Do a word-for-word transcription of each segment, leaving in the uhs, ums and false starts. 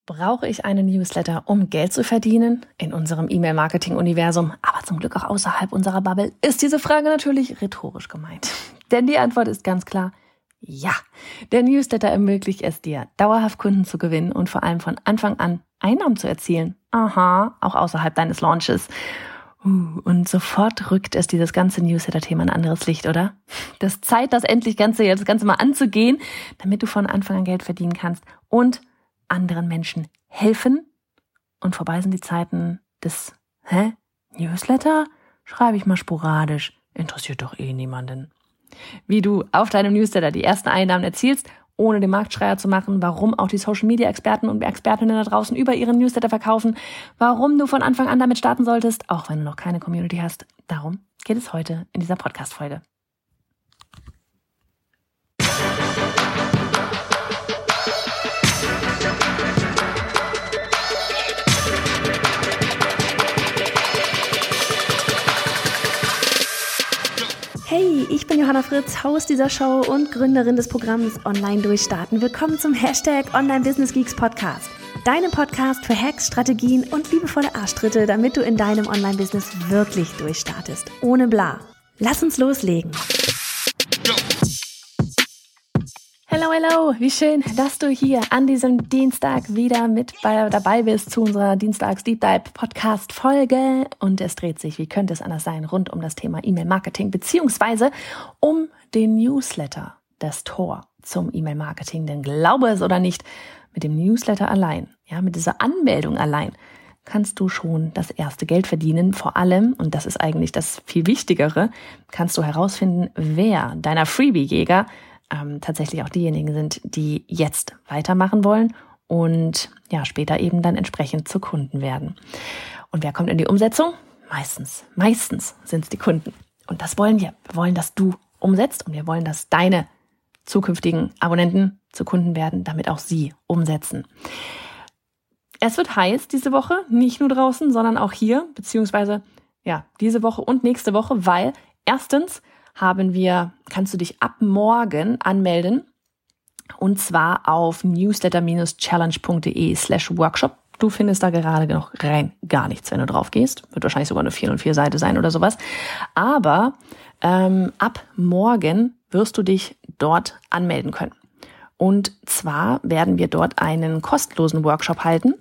Brauche ich einen Newsletter, um Geld zu verdienen? In unserem E-Mail-Marketing-Universum, aber zum Glück auch außerhalb unserer Bubble, ist diese Frage natürlich rhetorisch gemeint. Denn die Antwort ist ganz klar, ja. Der Newsletter ermöglicht es dir, dauerhaft Kunden zu gewinnen und vor allem von Anfang an Einnahmen zu erzielen. Aha, auch außerhalb deines Launches. Uh, und sofort rückt es dieses ganze Newsletter-Thema in ein anderes Licht, oder? Das ist Zeit, das endlich Ganze, das Ganze mal anzugehen, damit du von Anfang an Geld verdienen kannst und anderen Menschen helfen. Und vorbei sind die Zeiten des, hä? Newsletter? Schreibe ich mal sporadisch. Interessiert doch eh niemanden. Wie du auf deinem Newsletter die ersten Einnahmen erzielst, ohne den Marktschreier zu machen, warum auch die Social-Media-Experten und Expertinnen da draußen über ihren Newsletter verkaufen, warum du von Anfang an damit starten solltest, auch wenn du noch keine Community hast. Darum geht es heute in dieser Podcast-Folge. Hey, ich bin Johanna Fritz, Host dieser Show und Gründerin des Programms Online Durchstarten. Willkommen zum Hashtag Online Business Geeks Podcast. Deinem Podcast für Hacks, Strategien und liebevolle Arschtritte, damit du in deinem Online-Business wirklich durchstartest. Ohne bla. Lass uns loslegen. Hello, hello, wie schön, dass du hier an diesem Dienstag wieder mit bei, dabei bist zu unserer Dienstags-Deep Dive-Podcast-Folge. Und es dreht sich, wie könnte es anders sein, rund um das Thema E-Mail-Marketing beziehungsweise um den Newsletter, das Tor zum E-Mail-Marketing. Denn glaube es oder nicht, mit dem Newsletter allein, ja, mit dieser Anmeldung allein, kannst du schon das erste Geld verdienen. Vor allem, und das ist eigentlich das viel Wichtigere, kannst du herausfinden, wer deiner Freebie-Jäger Ähm, tatsächlich auch diejenigen sind, die jetzt weitermachen wollen und ja später eben dann entsprechend zu Kunden werden. Und wer kommt in die Umsetzung? Meistens, meistens sind es die Kunden. Und das wollen wir. Wir wollen, dass du umsetzt und wir wollen, dass deine zukünftigen Abonnenten zu Kunden werden, damit auch sie umsetzen. Es wird heiß diese Woche, nicht nur draußen, sondern auch hier, beziehungsweise ja diese Woche und nächste Woche, weil erstens haben wir, kannst du dich ab morgen anmelden und zwar auf newsletter-challenge.de slash workshop. Du findest da gerade noch rein gar nichts, wenn du drauf gehst. Wird wahrscheinlich sogar eine vier null vier Seite sein oder sowas. Aber ähm, ab morgen wirst du dich dort anmelden können. Und zwar werden wir dort einen kostenlosen Workshop halten.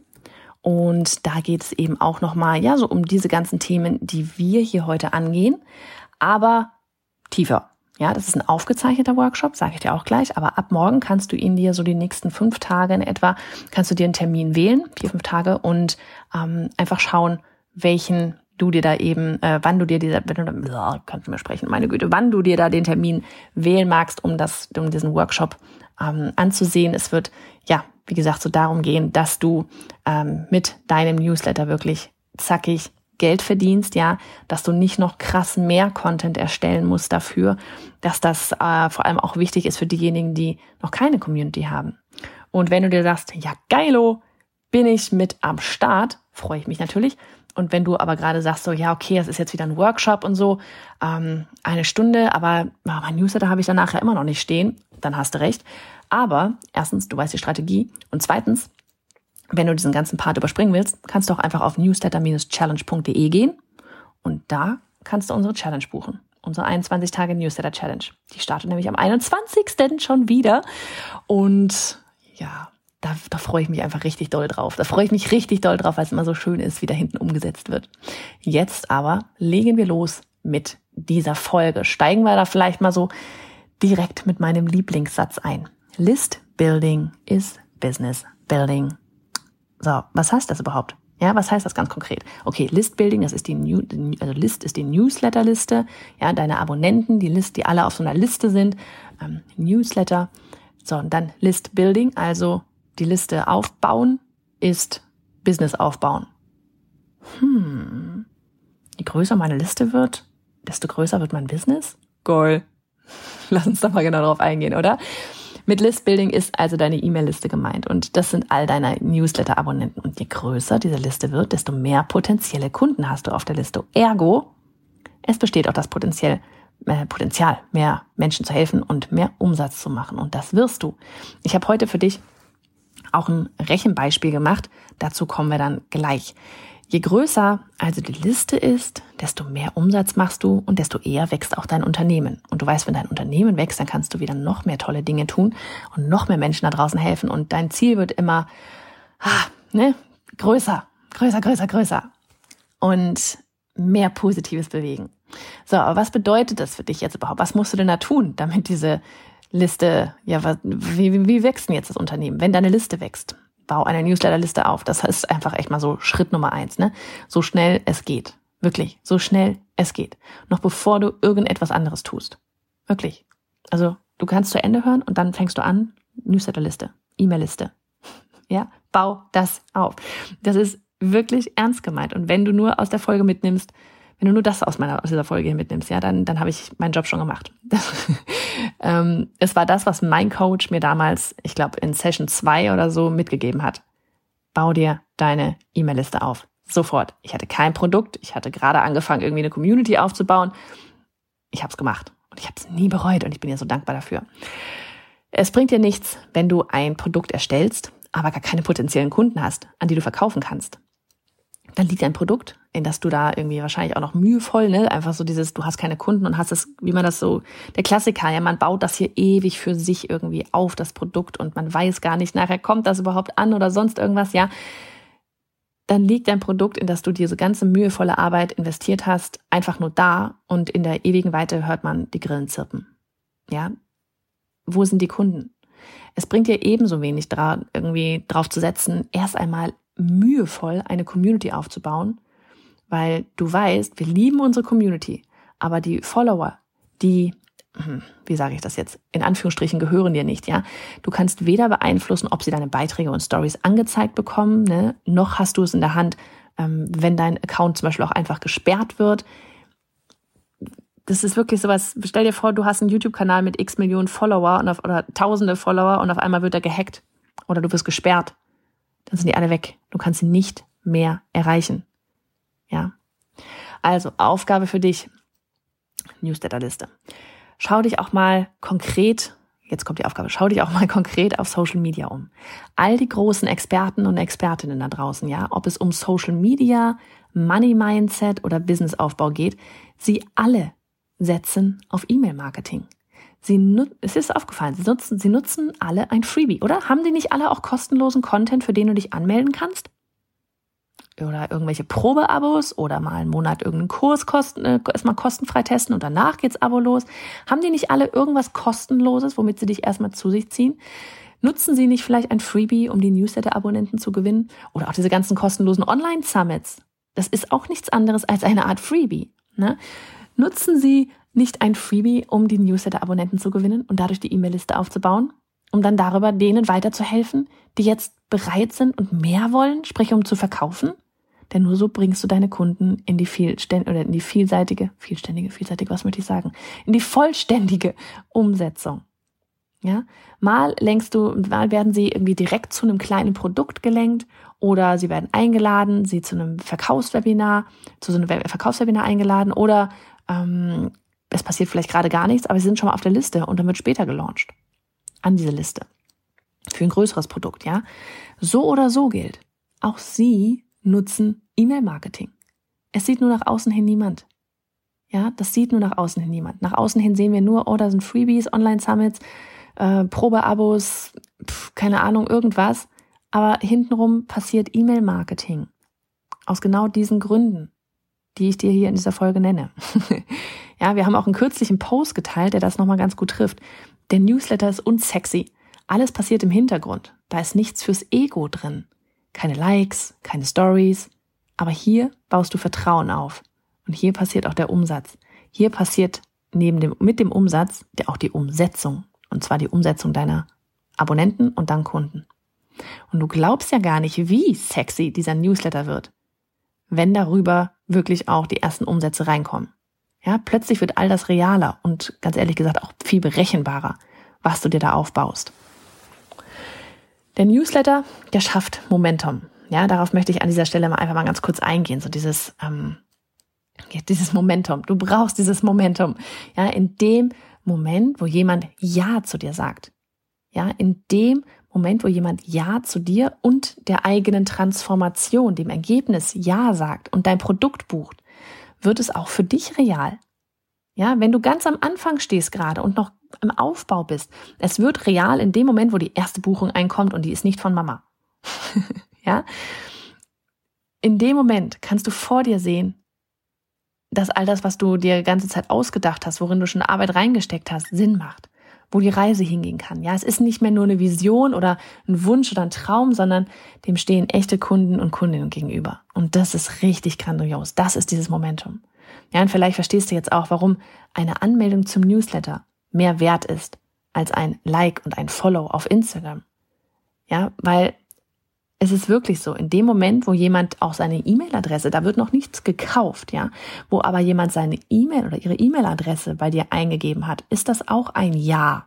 Und da geht es eben auch nochmal ja, so um diese ganzen Themen, die wir hier heute angehen. Aber tiefer. Ja, das ist ein aufgezeichneter Workshop, sage ich dir auch gleich, aber ab morgen kannst du ihn dir so die nächsten fünf Tage in etwa, kannst du dir einen Termin wählen, vier, fünf Tage und ähm, einfach schauen, welchen du dir da eben, äh, wann du dir dieser, wenn du da, kannst du mir sprechen, meine Güte, wann du dir da den Termin wählen magst, um das, um diesen Workshop ähm, anzusehen. Es wird, ja, wie gesagt, so darum gehen, dass du ähm, mit deinem Newsletter wirklich zackig Geld verdienst, ja, dass du nicht noch krass mehr Content erstellen musst dafür, dass das äh, vor allem auch wichtig ist für diejenigen, die noch keine Community haben. Und wenn du dir sagst, ja geilo, bin ich mit am Start, freue ich mich natürlich. Und wenn du aber gerade sagst, so ja okay, das ist jetzt wieder ein Workshop und so, ähm, eine Stunde, aber oh, mein Newsletter habe ich dann nachher immer noch nicht stehen, dann hast du recht. Aber erstens, du weißt die Strategie und zweitens, wenn du diesen ganzen Part überspringen willst, kannst du auch einfach auf newsletter-challenge.de gehen und da kannst du unsere Challenge buchen. Unsere einundzwanzig Tage Newsletter Challenge. Die startet nämlich am einundzwanzigsten schon wieder. Und ja, da, da freue ich mich einfach richtig doll drauf. Da freue ich mich richtig doll drauf, weil es immer so schön ist, wie da hinten umgesetzt wird. Jetzt aber legen wir los mit dieser Folge. Steigen wir da vielleicht mal so direkt mit meinem Lieblingssatz ein. List Building is Business Building. So, was heißt das überhaupt? Ja, was heißt das ganz konkret? Okay, List Building, das ist die New, also List ist die Newsletter-Liste, ja, deine Abonnenten, die List, die alle auf so einer Liste sind, ähm, Newsletter. So, und dann List Building, also die Liste aufbauen, ist Business aufbauen. Hm, je größer meine Liste wird, desto größer wird mein Business? Geil. Lass uns doch mal genau drauf eingehen, oder? Mit List-Building ist also deine E-Mail-Liste gemeint und das sind all deine Newsletter-Abonnenten. Und je größer diese Liste wird, desto mehr potenzielle Kunden hast du auf der Liste. Ergo, es besteht auch das Potenzial, äh, Potenzial, mehr Menschen zu helfen und mehr Umsatz zu machen. Und das wirst du. Ich habe heute für dich auch ein Rechenbeispiel gemacht. Dazu kommen wir dann gleich. Je größer also die Liste ist, desto mehr Umsatz machst du und desto eher wächst auch dein Unternehmen. Und du weißt, wenn dein Unternehmen wächst, dann kannst du wieder noch mehr tolle Dinge tun und noch mehr Menschen da draußen helfen. Und dein Ziel wird immer ah, ne, größer, größer, größer, größer und mehr Positives bewegen. So, aber was bedeutet das für dich jetzt überhaupt? Was musst du denn da tun, damit diese Liste, ja, was, wie, wie wächst denn jetzt das Unternehmen, wenn deine Liste wächst? Bau eine Newsletterliste auf. Das ist einfach echt mal so Schritt Nummer eins, ne? So schnell es geht. Wirklich, so schnell es geht. Noch bevor du irgendetwas anderes tust. Wirklich. Also, du kannst zu Ende hören und dann fängst du an, Newsletterliste, E-Mail-Liste. Ja, bau das auf. Das ist wirklich ernst gemeint. Und wenn du nur aus der Folge mitnimmst, wenn du nur das aus meiner aus dieser Folge hier mitnimmst, ja, dann dann habe ich meinen Job schon gemacht. ähm, es war das, was mein Coach mir damals, ich glaube in Session zwei oder so mitgegeben hat. Bau dir deine E-Mail-Liste auf. Sofort. Ich hatte kein Produkt. Ich hatte gerade angefangen, irgendwie eine Community aufzubauen. Ich habe es gemacht und ich habe es nie bereut und ich bin dir so dankbar dafür. Es bringt dir nichts, wenn du ein Produkt erstellst, aber gar keine potenziellen Kunden hast, an die du verkaufen kannst. Dann liegt ein Produkt, in das du da irgendwie wahrscheinlich auch noch mühevoll, ne, einfach so dieses, du hast keine Kunden und hast es, wie man das so, der Klassiker, ja, man baut das hier ewig für sich irgendwie auf, das Produkt, und man weiß gar nicht, nachher kommt das überhaupt an oder sonst irgendwas, ja. Dann liegt dein Produkt, in das du diese ganze mühevolle Arbeit investiert hast, einfach nur da und in der ewigen Weite hört man die Grillen zirpen. Ja. Wo sind die Kunden? Es bringt dir ebenso wenig dra- irgendwie drauf zu setzen, erst einmal mühevoll eine Community aufzubauen, weil du weißt, wir lieben unsere Community, aber die Follower, die, wie sage ich das jetzt, in Anführungsstrichen gehören dir nicht, ja. Du kannst weder beeinflussen, ob sie deine Beiträge und Stories angezeigt bekommen, ne, noch hast du es in der Hand, ähm, wenn dein Account zum Beispiel auch einfach gesperrt wird. Das ist wirklich sowas, stell dir vor, du hast einen YouTube-Kanal mit x Millionen Follower und auf, oder tausende Follower und auf einmal wird er gehackt oder du wirst gesperrt. Dann sind die alle weg. Du kannst sie nicht mehr erreichen. Ja. Also, Aufgabe für dich. Newsletterliste. Schau dich auch mal konkret, jetzt kommt die Aufgabe, schau dich auch mal konkret auf Social Media um. All die großen Experten und Expertinnen da draußen, ja, ob es um Social Media, Money Mindset oder Businessaufbau geht, sie alle setzen auf E-Mail-Marketing. Sie nut- es ist aufgefallen, sie nutzen, sie nutzen alle ein Freebie, oder? Haben die nicht alle auch kostenlosen Content, für den du dich anmelden kannst? Oder irgendwelche Probeabos oder mal einen Monat irgendeinen Kurs kosten, äh, erstmal kostenfrei testen und danach geht's Abo los. Haben die nicht alle irgendwas Kostenloses, womit sie dich erstmal zu sich ziehen? Nutzen sie nicht vielleicht ein Freebie, um die Newsletter-Abonnenten zu gewinnen? Oder auch diese ganzen kostenlosen Online-Summits? Das ist auch nichts anderes als eine Art Freebie, ne? Nutzen sie nicht ein Freebie, um die Newsletter-Abonnenten zu gewinnen und dadurch die E-Mail-Liste aufzubauen, um dann darüber denen weiterzuhelfen, die jetzt bereit sind und mehr wollen, sprich um zu verkaufen? Denn nur so bringst du deine Kunden in die vielständige oder in die vielseitige, vielständige, vielseitige, was möchte ich sagen, in die vollständige Umsetzung. Ja, mal lenkst du, mal werden sie irgendwie direkt zu einem kleinen Produkt gelenkt oder sie werden eingeladen, sie zu einem Verkaufswebinar, zu so einem Verkaufswebinar eingeladen oder ähm, es passiert vielleicht gerade gar nichts, aber sie sind schon mal auf der Liste und dann wird später gelauncht an diese Liste für ein größeres Produkt, ja. So oder so gilt, auch sie nutzen E-Mail-Marketing. Es sieht nur nach außen hin niemand. Ja, das sieht nur nach außen hin niemand. Nach außen hin sehen wir nur, oh, da sind Freebies, Online-Summits, äh, Probeabos, pf, keine Ahnung, irgendwas. Aber hintenrum passiert E-Mail-Marketing. Aus genau diesen Gründen, die ich dir hier in dieser Folge nenne. Ja, wir haben auch einen kürzlichen Post geteilt, der das nochmal ganz gut trifft. Der Newsletter ist unsexy. Alles passiert im Hintergrund. Da ist nichts fürs Ego drin. Keine Likes, keine Stories. Aber hier baust du Vertrauen auf. Und hier passiert auch der Umsatz. Hier passiert neben dem, mit dem Umsatz auch die Umsetzung. Und zwar die Umsetzung deiner Abonnenten und dann Kunden. Und du glaubst ja gar nicht, wie sexy dieser Newsletter wird, wenn darüber wirklich auch die ersten Umsätze reinkommen. Ja, plötzlich wird all das realer und ganz ehrlich gesagt auch viel berechenbarer, was du dir da aufbaust. Der Newsletter, der schafft Momentum. Ja, darauf möchte ich an dieser Stelle mal einfach mal ganz kurz eingehen. So dieses, ähm, dieses Momentum. Du brauchst dieses Momentum. Ja, in dem Moment, wo jemand Ja zu dir sagt. Ja, in dem Moment, wo jemand Ja zu dir und der eigenen Transformation, dem Ergebnis Ja sagt und dein Produkt bucht, wird es auch für dich real. Ja, wenn du ganz am Anfang stehst gerade und noch im Aufbau bist, es wird real in dem Moment, wo die erste Buchung einkommt und die ist nicht von Mama. Ja, in dem Moment kannst du vor dir sehen, dass all das, was du dir die ganze Zeit ausgedacht hast, worin du schon Arbeit reingesteckt hast, Sinn macht, wo die Reise hingehen kann. Ja, es ist nicht mehr nur eine Vision oder ein Wunsch oder ein Traum, sondern dem stehen echte Kunden und Kundinnen gegenüber. Und das ist richtig grandios. Das ist dieses Momentum. Ja, und vielleicht verstehst du jetzt auch, warum eine Anmeldung zum Newsletter mehr wert ist als ein Like und ein Follow auf Instagram. Ja, weil es ist wirklich so, in dem Moment, wo jemand auch seine E-Mail-Adresse, da wird noch nichts gekauft, ja, wo aber jemand seine E-Mail oder ihre E-Mail-Adresse bei dir eingegeben hat, ist das auch ein Ja.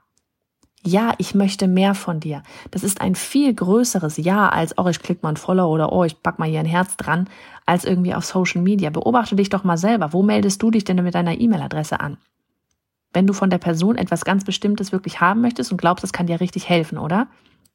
Ja, ich möchte mehr von dir. Das ist ein viel größeres Ja als, oh, ich klicke mal ein Follow oder oh, ich pack mal hier ein Herz dran, als irgendwie auf Social Media. Beobachte dich doch mal selber. Wo meldest du dich denn mit deiner E-Mail-Adresse an? Wenn du von der Person etwas ganz Bestimmtes wirklich haben möchtest und glaubst, es kann dir richtig helfen, oder?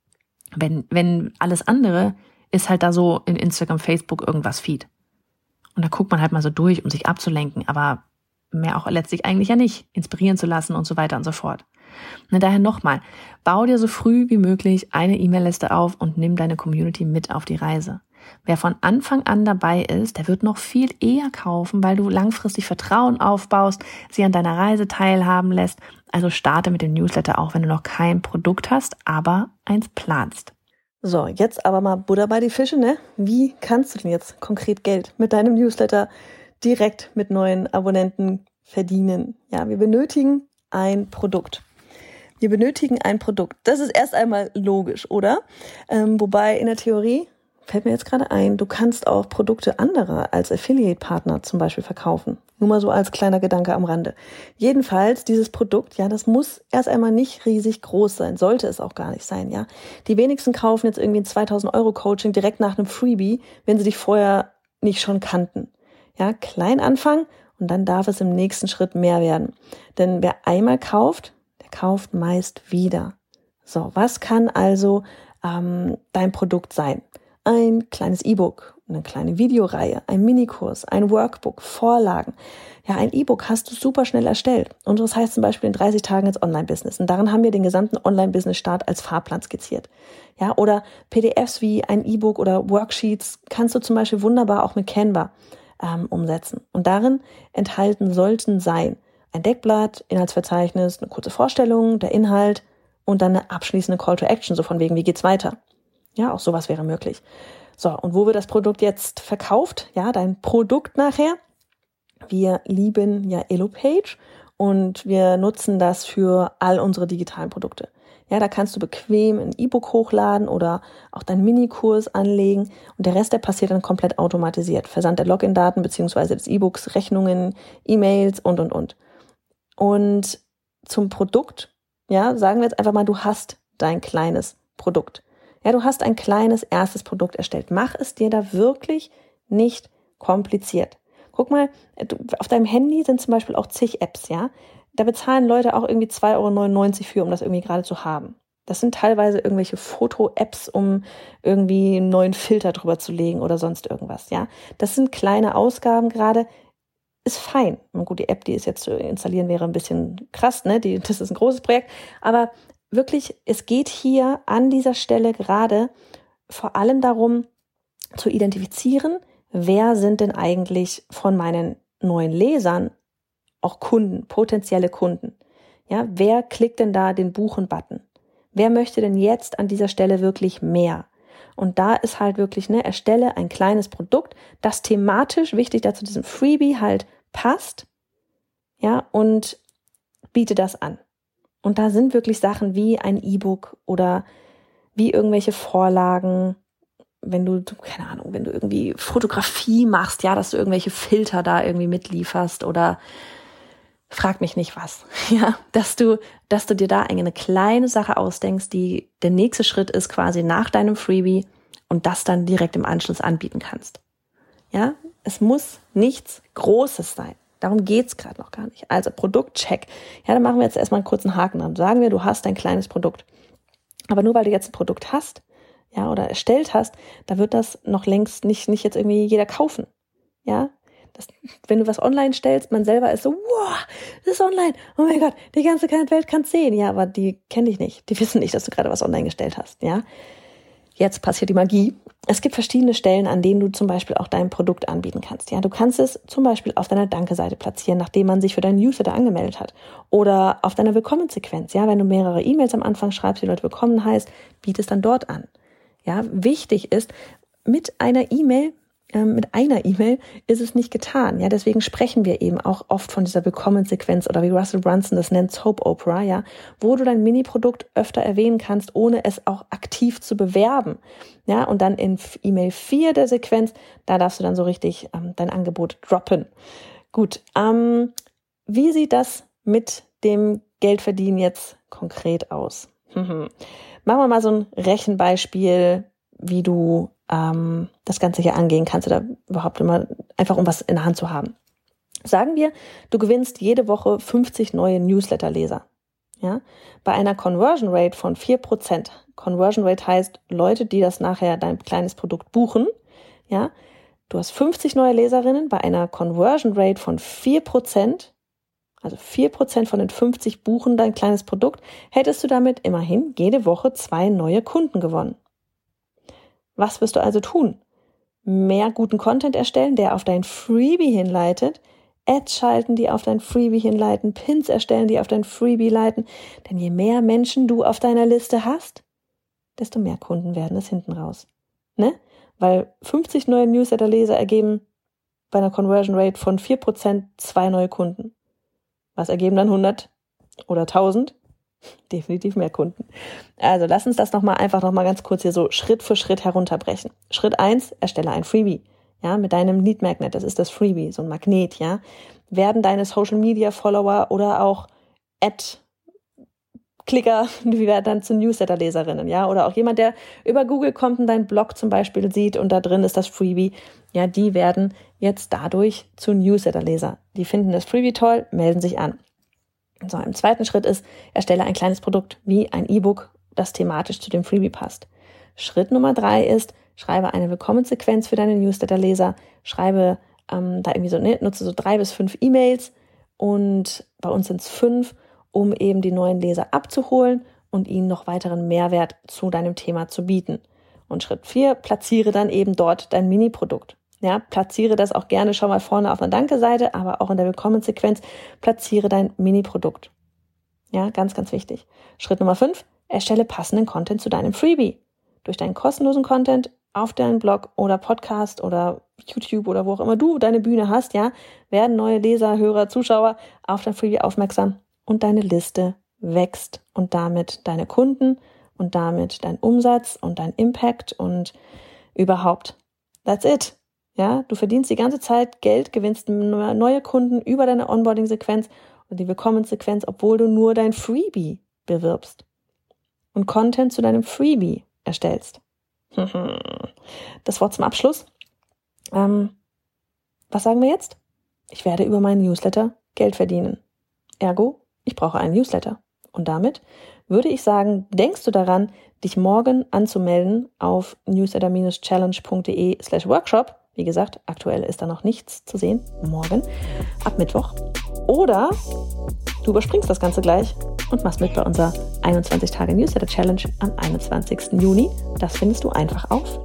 Wenn, wenn alles andere ist halt da so in Instagram, Facebook irgendwas Feed. Und da guckt man halt mal so durch, um sich abzulenken, aber mehr auch letztlich eigentlich ja nicht, inspirieren zu lassen und so weiter und so fort. Und daher nochmal, bau dir so früh wie möglich eine E-Mail-Liste auf und nimm deine Community mit auf die Reise. Wer von Anfang an dabei ist, der wird noch viel eher kaufen, weil du langfristig Vertrauen aufbaust, sie an deiner Reise teilhaben lässt. Also starte mit dem Newsletter auch, wenn du noch kein Produkt hast, aber eins planst. So, jetzt aber mal Butter bei die Fische, ne? Wie kannst du denn jetzt konkret Geld mit deinem Newsletter direkt mit neuen Abonnenten verdienen? Ja, wir benötigen ein Produkt. Wir benötigen ein Produkt. Das ist erst einmal logisch, oder? Ähm, wobei in der Theorie fällt mir jetzt gerade ein, du kannst auch Produkte anderer als Affiliate-Partner zum Beispiel verkaufen. Nur mal so als kleiner Gedanke am Rande. Jedenfalls, dieses Produkt, ja, das muss erst einmal nicht riesig groß sein. Sollte es auch gar nicht sein, ja. Die wenigsten kaufen jetzt irgendwie ein zweitausend Euro Coaching direkt nach einem Freebie, wenn sie dich vorher nicht schon kannten. Ja, klein anfangen und dann darf es im nächsten Schritt mehr werden. Denn wer einmal kauft, der kauft meist wieder. So, was kann also ähm, dein Produkt sein? Ein kleines E-Book, eine kleine Videoreihe, ein Minikurs, ein Workbook, Vorlagen. Ja, ein E-Book hast du super schnell erstellt. Und das heißt zum Beispiel in dreißig Tagen ins Online-Business. Und darin haben wir den gesamten Online-Business-Start als Fahrplan skizziert. Ja, oder P D Fs wie ein E-Book oder Worksheets kannst du zum Beispiel wunderbar auch mit Canva ähm, umsetzen. Und darin enthalten sollten sein ein Deckblatt, Inhaltsverzeichnis, eine kurze Vorstellung, der Inhalt und dann eine abschließende Call to Action, so von wegen, wie geht's weiter? Ja, auch sowas wäre möglich. So, und wo wird das Produkt jetzt verkauft? Ja, dein Produkt nachher. Wir lieben ja Elopage und wir nutzen das für all unsere digitalen Produkte. Ja, da kannst du bequem ein E-Book hochladen oder auch deinen Minikurs anlegen und der Rest, der passiert dann komplett automatisiert. Versand der Login-Daten beziehungsweise des E-Books, Rechnungen, E-Mails und, und, und. Und zum Produkt, ja, sagen wir jetzt einfach mal, du hast dein kleines Produkt. Ja, du hast ein kleines erstes Produkt erstellt. Mach es dir da wirklich nicht kompliziert. Guck mal, du, auf deinem Handy sind zum Beispiel auch zig Apps, ja. Da bezahlen Leute auch irgendwie zwei Euro neunundneunzig für, um das irgendwie gerade zu haben. Das sind teilweise irgendwelche Foto-Apps, um irgendwie einen neuen Filter drüber zu legen oder sonst irgendwas, ja. Das sind kleine Ausgaben gerade. Ist fein. Und gut, die App, die ist jetzt zu installieren, wäre ein bisschen krass, ne? Die, das ist ein großes Projekt. Aber wirklich, es geht hier an dieser Stelle gerade vor allem darum, zu identifizieren, wer sind denn eigentlich von meinen neuen Lesern auch Kunden, potenzielle Kunden. Ja, wer klickt denn da den Buchen-Button? Wer möchte denn jetzt an dieser Stelle wirklich mehr? Und da ist halt wirklich, ne, erstelle ein kleines Produkt, das thematisch, wichtig dazu, diesem Freebie halt passt, ja, und biete das an. Und da sind wirklich Sachen wie ein E-Book oder wie irgendwelche Vorlagen, wenn du, keine Ahnung, wenn du irgendwie Fotografie machst, ja, dass du irgendwelche Filter da irgendwie mitlieferst oder frag mich nicht was, ja, dass du, dass du dir da eine kleine Sache ausdenkst, die der nächste Schritt ist quasi nach deinem Freebie und das dann direkt im Anschluss anbieten kannst. Ja, es muss nichts Großes sein. Darum geht's gerade noch gar nicht. Also Produktcheck. Ja, dann machen wir jetzt erstmal einen kurzen Haken an. Sagen wir, du hast ein kleines Produkt. Aber nur weil du jetzt ein Produkt hast, ja, oder erstellt hast, da wird das noch längst nicht, nicht jetzt irgendwie jeder kaufen. Ja, das, wenn du was online stellst, man selber ist so, wow, das ist online, oh mein Gott, die ganze Welt kann es sehen. Ja, aber die kennen dich nicht, die wissen nicht, dass du gerade was online gestellt hast, ja. Jetzt passiert die Magie. Es gibt verschiedene Stellen, an denen du zum Beispiel auch dein Produkt anbieten kannst. Ja, du kannst es zum Beispiel auf deiner Danke-Seite platzieren, nachdem man sich für deinen Newsletter angemeldet hat. Oder auf deiner Willkommensequenz. Ja, wenn du mehrere E-Mails am Anfang schreibst, die Leute willkommen heißt, biete es dann dort an. Ja, wichtig ist, mit einer E-Mail Mit einer E-Mail ist es nicht getan. Ja, deswegen sprechen wir eben auch oft von dieser Willkommensequenz oder wie Russell Brunson das nennt, Soap Opera, ja, wo du dein Mini-Produkt öfter erwähnen kannst, ohne es auch aktiv zu bewerben. Ja, und dann in E-Mail vier der Sequenz, da darfst du dann so richtig ähm, dein Angebot droppen. Gut, ähm, wie sieht das mit dem Geldverdienen jetzt konkret aus? Machen wir mal so ein Rechenbeispiel, wie du ähm, das Ganze hier angehen kannst oder überhaupt immer einfach, um was in der Hand zu haben. Sagen wir, du gewinnst jede Woche fünfzig neue Newsletter-Leser. Ja? Bei einer Conversion Rate von vier Prozent. Conversion Rate heißt Leute, die das nachher dein kleines Produkt buchen. Ja? Du hast fünfzig neue Leserinnen bei einer Conversion Rate von vier Prozent. Also vier Prozent von den fünfzig buchen dein kleines Produkt. Hättest du damit immerhin jede Woche zwei neue Kunden gewonnen. Was wirst du also tun? Mehr guten Content erstellen, der auf dein Freebie hinleitet, Ads schalten, die auf dein Freebie hinleiten, Pins erstellen, die auf dein Freebie leiten. Denn je mehr Menschen du auf deiner Liste hast, desto mehr Kunden werden es hinten raus. Ne? Weil fünfzig neue Newsletter-Leser ergeben bei einer Conversion Rate von vier Prozent zwei neue Kunden. Was ergeben dann hundert oder tausend? Definitiv mehr Kunden. Also lass uns das nochmal einfach nochmal ganz kurz hier so Schritt für Schritt herunterbrechen. Schritt eins, erstelle ein Freebie. Ja, mit deinem Lead Magnet, das ist das Freebie, so ein Magnet, ja. Werden deine Social Media Follower oder auch Ad-Klicker, die werden dann zu Newsletter-Leserinnen, ja. Oder auch jemand, der über Google kommt und deinen Blog zum Beispiel sieht und da drin ist das Freebie, ja, die werden jetzt dadurch zu Newsletter-Leser. Die finden das Freebie toll, melden sich an. So, im zweiten Schritt ist, erstelle ein kleines Produkt wie ein E-Book, das thematisch zu dem Freebie passt. Schritt Nummer drei ist, schreibe eine Willkommensequenz für deine Newsletter-Leser, schreibe ähm, da irgendwie so, ne, nutze so drei bis fünf E-Mails und bei uns sind es fünf, um eben die neuen Leser abzuholen und ihnen noch weiteren Mehrwert zu deinem Thema zu bieten. Und Schritt vier, platziere dann eben dort dein Mini-Produkt. Ja, platziere das auch gerne schon mal vorne auf einer Danke-Seite, aber auch in der Willkommensequenz platziere dein Mini-Produkt. Ja, ganz, ganz wichtig. Schritt Nummer fünf, erstelle passenden Content zu deinem Freebie. Durch deinen kostenlosen Content auf deinem Blog oder Podcast oder YouTube oder wo auch immer du deine Bühne hast, ja, werden neue Leser, Hörer, Zuschauer auf dein Freebie aufmerksam und deine Liste wächst und damit deine Kunden und damit dein Umsatz und dein Impact und überhaupt. That's it. Ja, du verdienst die ganze Zeit Geld, gewinnst neue Kunden über deine Onboarding-Sequenz und die Willkommenssequenz, obwohl du nur dein Freebie bewirbst und Content zu deinem Freebie erstellst. Das Wort zum Abschluss. Ähm, was sagen wir jetzt? Ich werde über meinen Newsletter Geld verdienen. Ergo, ich brauche einen Newsletter. Und damit würde ich sagen, denkst du daran, dich morgen anzumelden auf newsletter-challenge.de slash workshop. Wie gesagt, aktuell ist da noch nichts zu sehen. Morgen, ab Mittwoch. Oder du überspringst das Ganze gleich und machst mit bei unserer einundzwanzig Tage Newsletter Challenge am einundzwanzigsten Juni. Das findest du einfach auf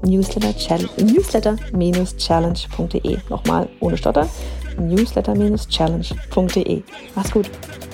newsletter-challenge.de. Nochmal ohne Stottern. newsletter-challenge.de. Mach's gut.